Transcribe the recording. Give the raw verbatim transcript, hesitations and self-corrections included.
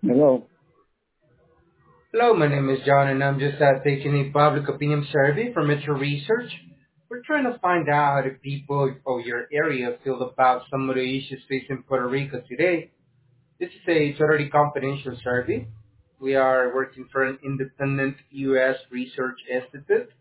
Hello. Hello, my name is John, and I'm just uh, taking a public opinion survey from Metro Research. We're trying to find out how the people of your area feel about some of the issues facing Puerto Rico today. This is a totally confidential survey. We are working for an independent U S research institute,